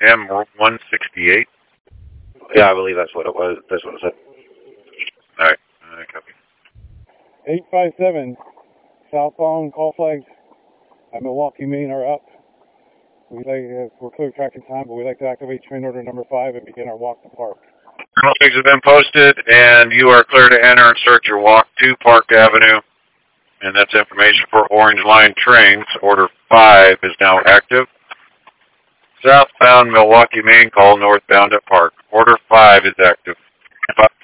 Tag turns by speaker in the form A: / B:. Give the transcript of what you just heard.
A: M168.
B: Yeah, I believe that's what it was. That's what it said.
A: All right. Copy.
C: 857 southbound call flags at Milwaukee, Maine are up. We're clear tracking time, but we'd like to activate train order number 5 and begin our walk to park.
A: Flags have been posted, and you are clear to enter and start your walk to Park Avenue. And that's information for Orange Line trains. Order 5 is now active. Southbound Milwaukee, Maine, call northbound at Park. Order 5 is active.